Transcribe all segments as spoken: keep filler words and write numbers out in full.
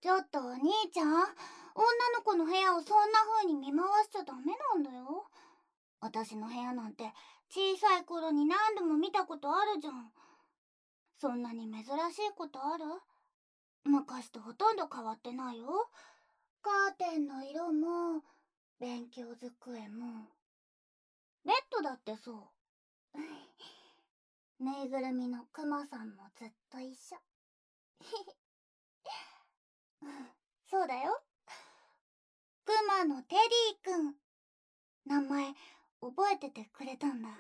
ちょっとお兄ちゃん、女の子の部屋をそんな風に見回しちゃダメなんだよ。私の部屋なんて小さい頃に何度も見たことあるじゃん。そんなに珍しいことある？昔とほとんど変わってないよ。カーテンの色も、勉強机も、ベッドだってそう。ぬいぐるみのクマさんもずっと一緒。そうだよ。クマのテディくん。名前覚えててくれたんだ。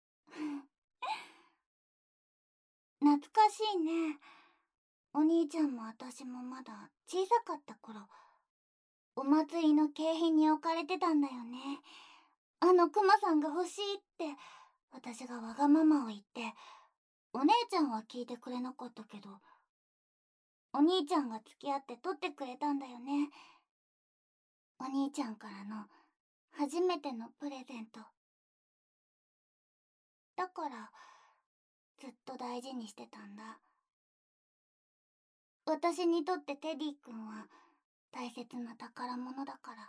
懐かしいね。お兄ちゃんも私もまだ小さかった頃、お祭りの景品に置かれてたんだよね。あのクマさんが欲しいって私がわがままを言って、お姉ちゃんは聞いてくれなかったけど、お兄ちゃんが付き合って取ってくれたんだよね。お兄ちゃんからの初めてのプレゼントだから、ずっと大事にしてたんだ。私にとってテディ君は大切な宝物だから。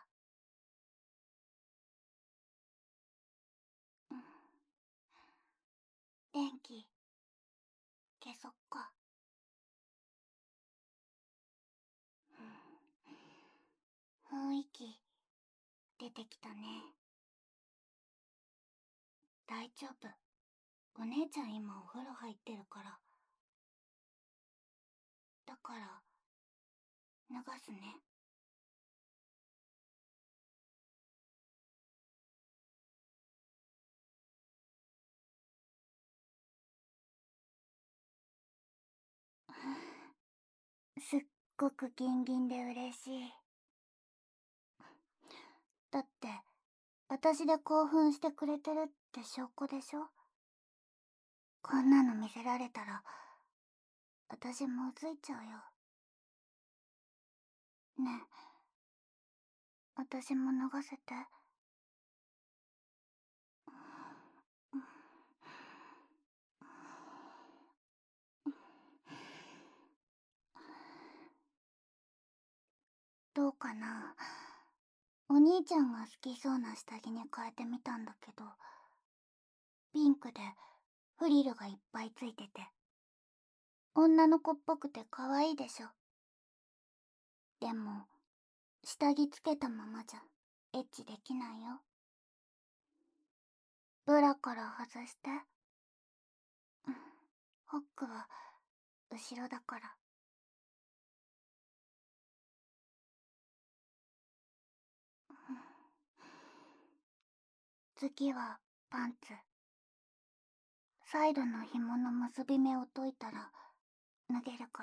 うん、電気消そっか。うん、雰囲気出てきたね。大丈夫、お姉ちゃん今お風呂入ってるから。だから脱がすね。すっごくギンギンで嬉しい。だって私で興奮してくれてるって証拠でしょ。こんなの見せられたら私もうついちゃうよ。ねえ、私も脱がせて。どうかな。お兄ちゃんが好きそうな下着に変えてみたんだけど、ピンクでフリルがいっぱいついてて、女の子っぽくて可愛いでしょ。でも下着つけたままじゃエッチできないよ。ブラから外して。うん、ホックは後ろだから。うん、次はパンツ。サイドの紐の結び目を解いたら脱げるから。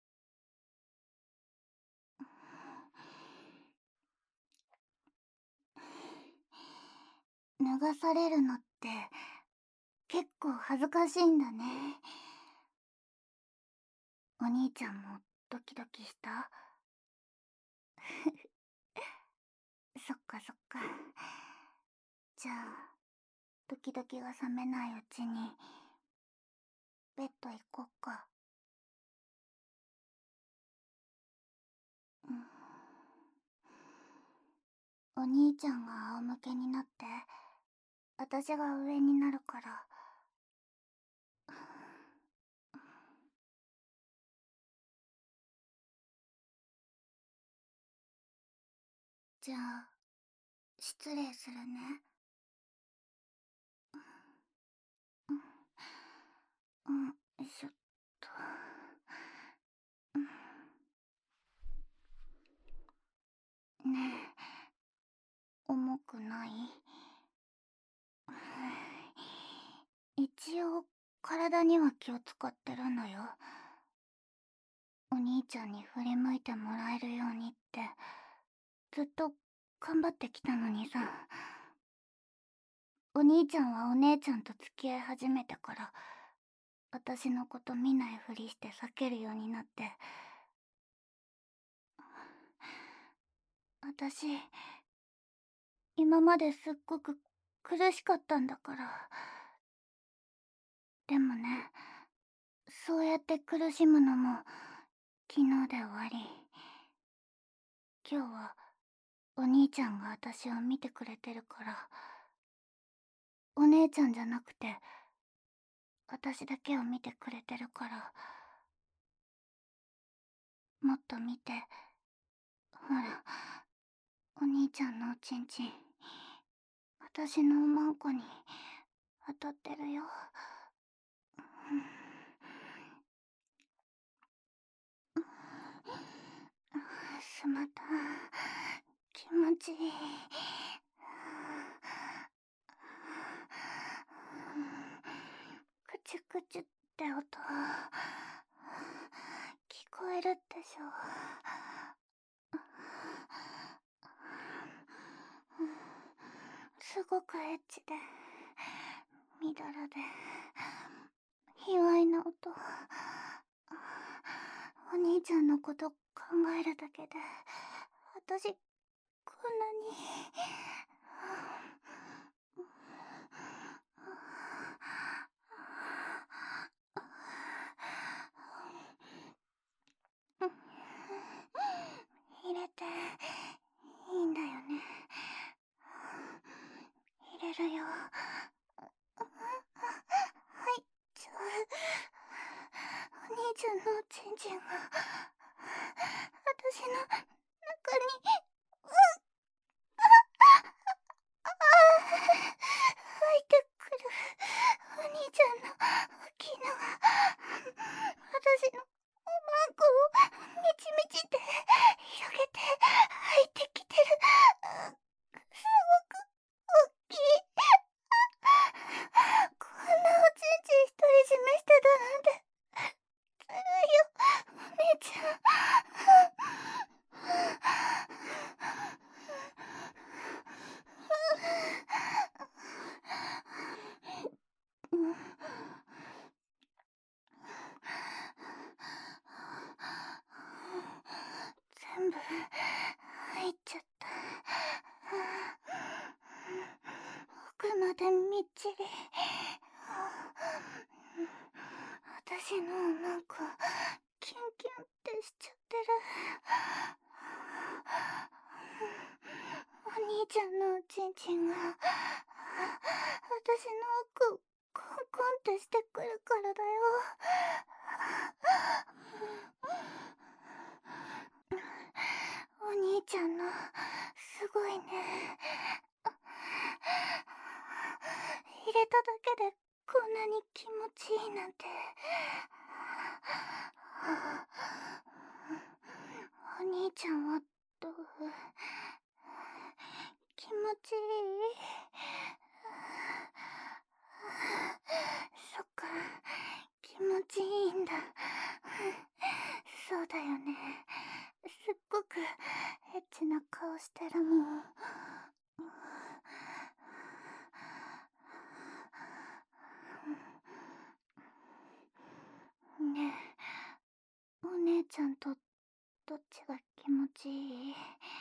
脱がされるのって結構恥ずかしいんだね。お兄ちゃんもドキドキした？そっかそっか。じゃあドキドキが冷めないうちにベッド行こっか。うん、お兄ちゃんが仰向けになって私が上になるから。じゃあ失礼するね。うん、よいしょっと。ねえ、重くない？一応体には気を使ってるのよ。お兄ちゃんに振り向いてもらえるようにってずっと頑張ってきたのにさ。お兄ちゃんはお姉ちゃんと付き合い始めてから私のこと見ないふりして避けるようになって。私今まですっごく苦しかったんだから。でもね、そうやって苦しむのも昨日で終わり。 今日はお兄ちゃんが私を見てくれてるから、お姉ちゃんじゃなくて私だけを見てくれてるから、もっと見て。ほら、お兄ちゃんのおちんちん、私のおまんこに当たってるよ。すまた、気持ちいい。クチュクチュって音、聞こえるでしょ。すごくエッチで、みだらで、卑猥な音。お兄ちゃんのこと考えるだけで、私、こんなに。入れていいんだよね。入れるよ。はいちゃう。お兄ちゃんのおちんちんが私の中に、うんあ入ってくる。お兄ちゃんの大きいのが私のおまんこをみちみちって広げて入ってきてる。すごく大きい。こんなおちんちん独り占めしてたなんてずるいよ、お姉ちゃん。全部入っちゃった。奥までみっちり。私のおまんこキュンキュンってしちゃってる。お兄ちゃんのおちんちんが私の奥コンコンってしてくるからだよ。お兄ちゃんのすごいね。入れただけでこんなに気持ちいいなんて。お兄ちゃんはどう？気持ちいい？そっか、気持ちいいんだ。そうだよね。すっごくエッチな顔してるもん。ねえ、お姉ちゃんとどっちが気持ちいい？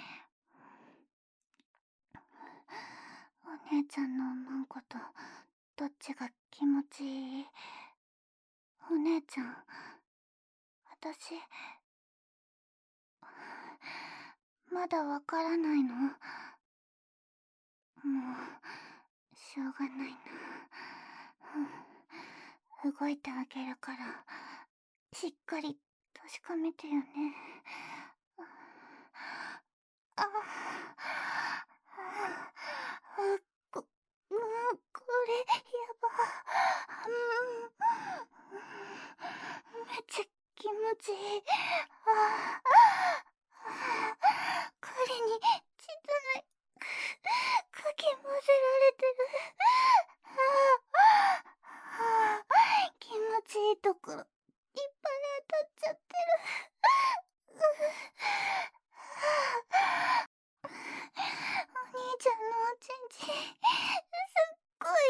お姉ちゃんのおまんことどっちが気持ちいい？お姉ちゃん、私まだわからないの？もうしょうがないな。動いてあげるからしっかり確かめてよね。ああこ、うん、これやば。うん、めっちゃ気持ちいい。ああ彼に膣内かき混ぜられてる。ああ気持ちいいところいっぱい当たっちゃってる。お兄ちゃんのおちんちんすっごいよ。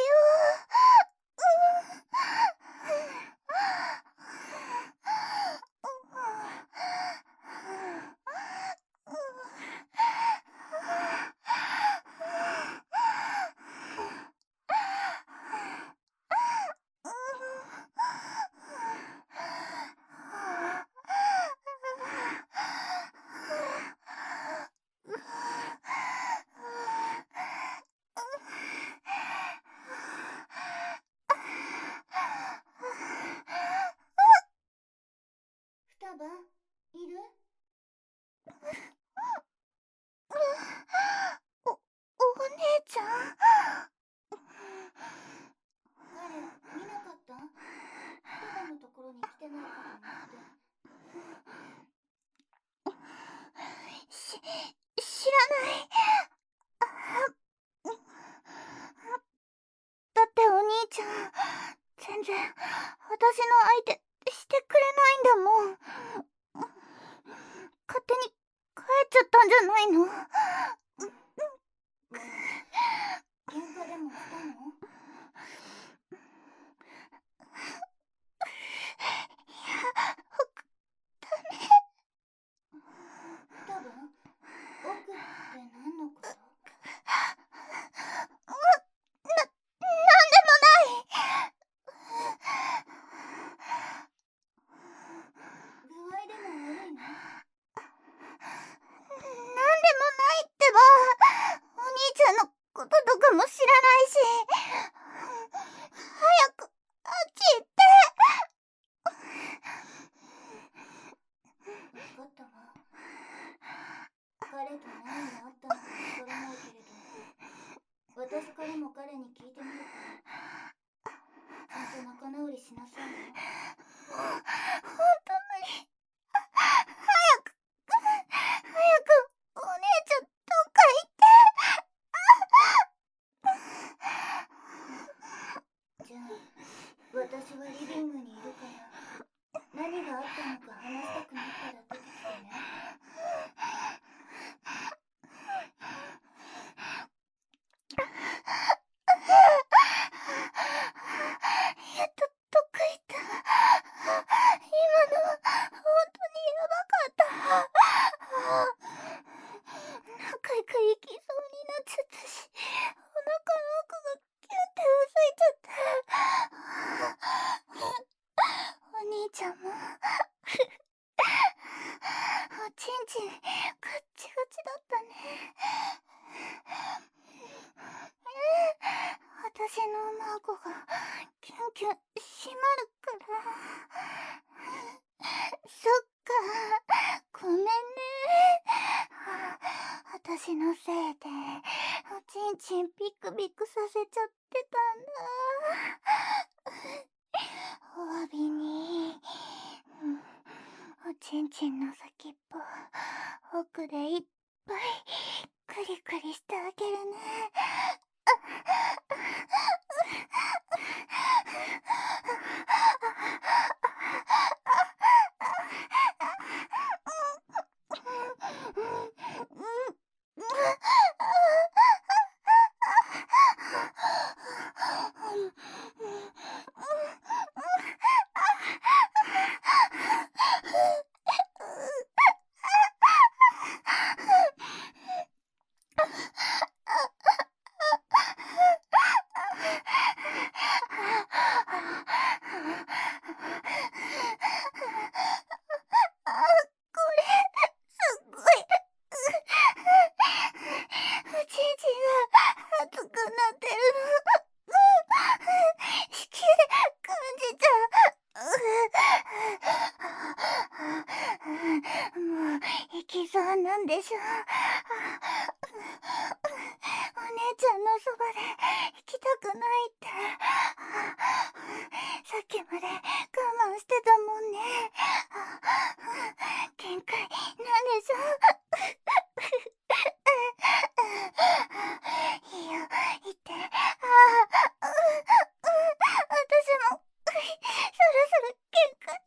いる？お、お姉ちゃん。彼、見なかった？パパのところに来てないかと思って。し、知らない。だってお兄ちゃん、全然私の相手してくれないんだもん。勝手に帰っちゃったんじゃないの？喧嘩でもしたの？いや、僕、ダメ。多分、奥って何のこと？な、なんでもない。具合でも悪いの？なんでもないってば。お兄ちゃんのこととかも知らないし。早くあっち行って。分かったわ。彼と何があったのかわからないけれど、私からも彼に聞いてみるから。ちゃんと仲直りしなさいよ。もう、ほんと無理。早く、早く、お姉ちゃんどっか行って。じゃあ、私はリビングにいるから、何があったのか話したくなったら出てきてね。やっとどっか行った。今のは本当にやばかった。仲良く行きそうになっちゃったし、お腹の奥がキュンってうずいちゃった。お兄ちゃんもおちんちんガッチガチだったね。私の孫がキュンキュン締まるから。そっか、ごめんね。私のせいでおちんちんピクピクさせちゃってたんだ。お詫びに、おちんちんの先っぽ奥でいっぱいクリクリしてあげるね。なんでしょう。お姉ちゃんのそばで行きたくないって。さっきまで我慢してたもんね。限界なんでしょう。いいよ、言って。私もそろそろ限界。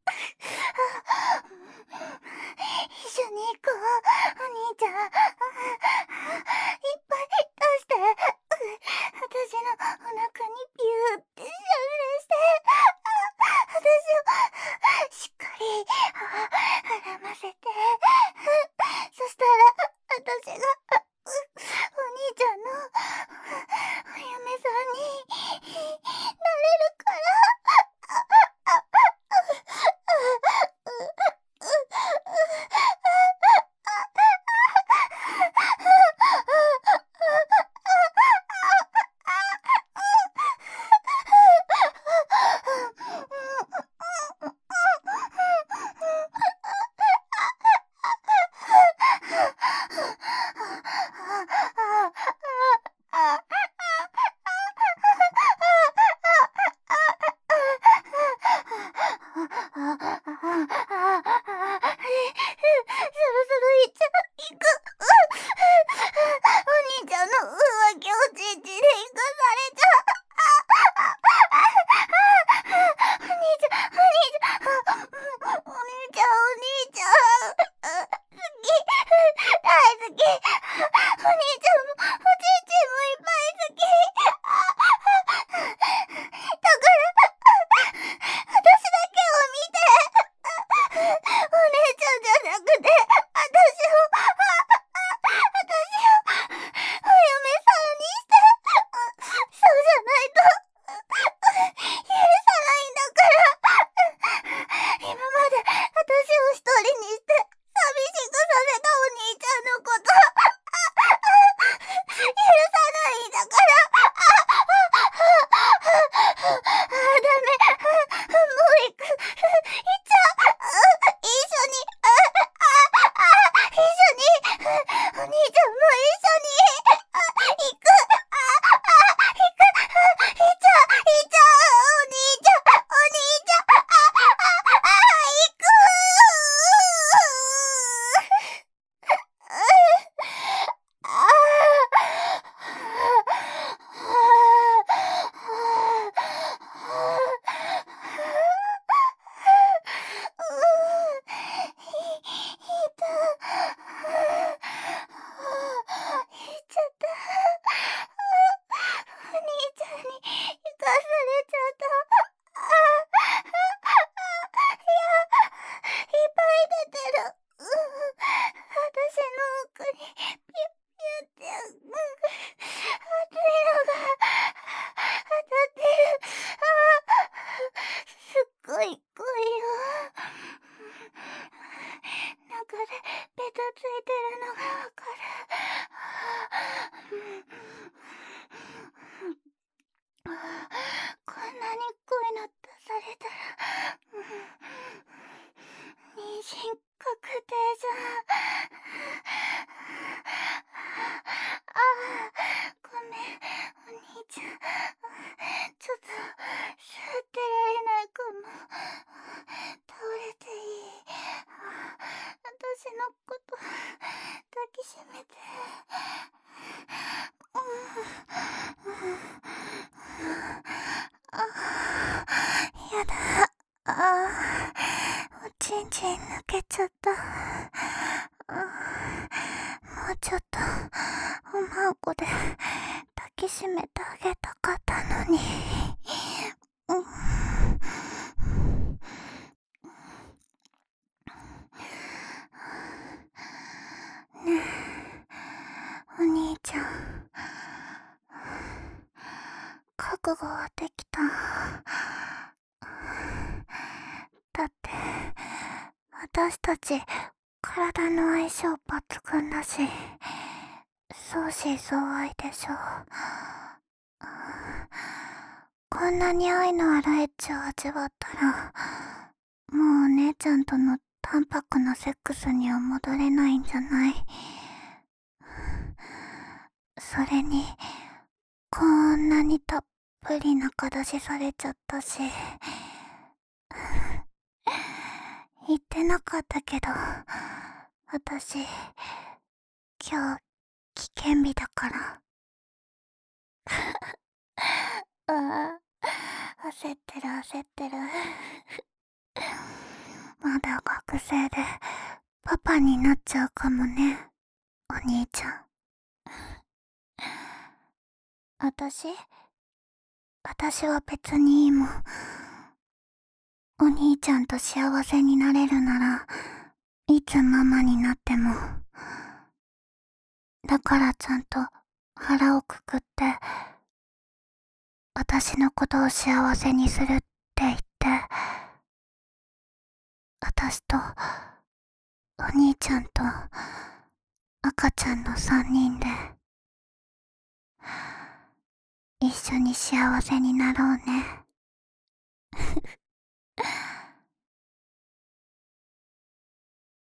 一緒に行こう、お兄ちゃん。いっぱい出して。私のお腹にビューってしゃぶれして。私をしっかり絡ませて。そしたら私がお兄ちゃんのお嫁さんになれるから。 ついてるのがわかる。こんなに恋の出されたら妊娠確定じゃん。ああ、ごめんお兄ちゃん、ちょっと座ってられないかも。倒れていい？私のこと抱きしめて。ああ、やだ。ああ、おちんちん抜けちゃった。もうちょっとおまんこで抱きしめてあげたかったのに。うん、ねえ、お兄ちゃん、覚悟はできた？だって私たち体の相性抜群だし、相思相愛でしょ。こんなに愛のあるエッチを味わったら、もうお姉ちゃんとの淡白なセックスには戻れないんじゃない？それにこんなにたっぷり中出しされちゃったし、言ってなかったけど、私今日危険日だから。ああ、焦ってる焦ってる。まだ学生でパパになっちゃうかもね、お兄ちゃん。私私は別にいいもん。お兄ちゃんと幸せになれるならいつママになっても。だからちゃんと腹をくくって私のことを幸せにするって言って、私とお兄ちゃんと赤ちゃんのさんにんで一緒に幸せになろうね。